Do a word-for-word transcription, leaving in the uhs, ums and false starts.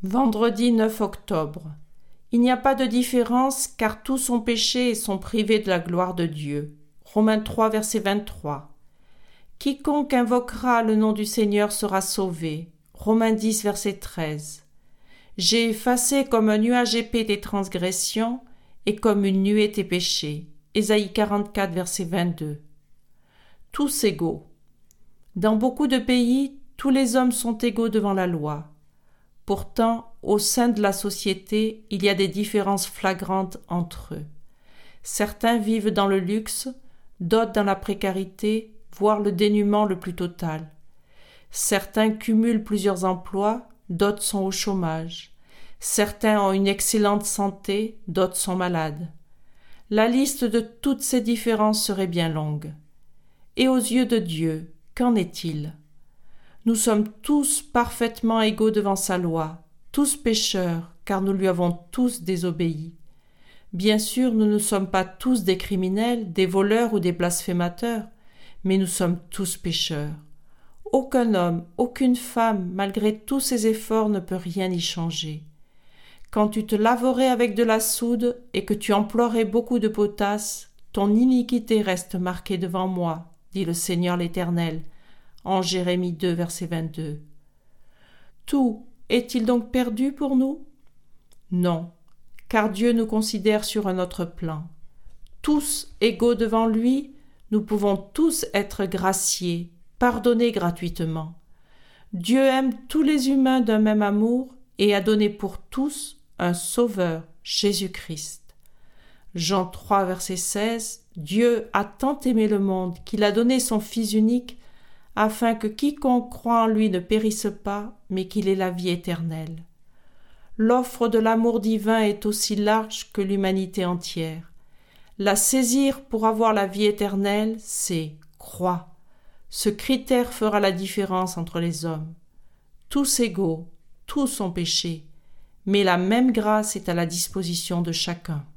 Vendredi neuf octobre. Il n'y a pas de différence, car tous ont péché et sont privés de la gloire de Dieu. Romains trois, verset vingt-trois. Quiconque invoquera le nom du Seigneur sera sauvé. Romains dix, verset treize. J'ai effacé comme un nuage épais tes transgressions et comme une nuée tes péchés. Ésaïe quarante-quatre, verset vingt-deux. Tous égaux. Dans beaucoup de pays, tous les hommes sont égaux devant la loi. Pourtant, au sein de la société, il y a des différences flagrantes entre eux. Certains vivent dans le luxe, d'autres dans la précarité, voire le dénuement le plus total. Certains cumulent plusieurs emplois, d'autres sont au chômage. Certains ont une excellente santé, d'autres sont malades. La liste de toutes ces différences serait bien longue. Et aux yeux de Dieu, qu'en est-il ? Nous sommes tous parfaitement égaux devant sa loi, tous pécheurs, car nous lui avons tous désobéi. Bien sûr, nous ne sommes pas tous des criminels, des voleurs ou des blasphémateurs, mais nous sommes tous pécheurs. Aucun homme, aucune femme, malgré tous ses efforts, ne peut rien y changer. Quand tu te laverais avec de la soude et que tu emploierais beaucoup de potasse, ton iniquité reste marquée devant moi, dit le Seigneur l'Éternel, en Jérémie deux, verset vingt-deux. Tout est-il donc perdu pour nous ? Non, car Dieu nous considère sur un autre plan. Tous égaux devant lui, nous pouvons tous être graciés, pardonnés gratuitement. Dieu aime tous les humains d'un même amour et a donné pour tous un Sauveur, Jésus-Christ. Jean trois, verset seize, Dieu a tant aimé le monde qu'il a donné son Fils unique afin que quiconque croit en lui ne périsse pas, mais qu'il ait la vie éternelle. L'offre de l'amour divin est aussi large que l'humanité entière. La saisir pour avoir la vie éternelle, c'est « crois ». Ce critère fera la différence entre les hommes. Tous égaux, tous ont péché, mais la même grâce est à la disposition de chacun.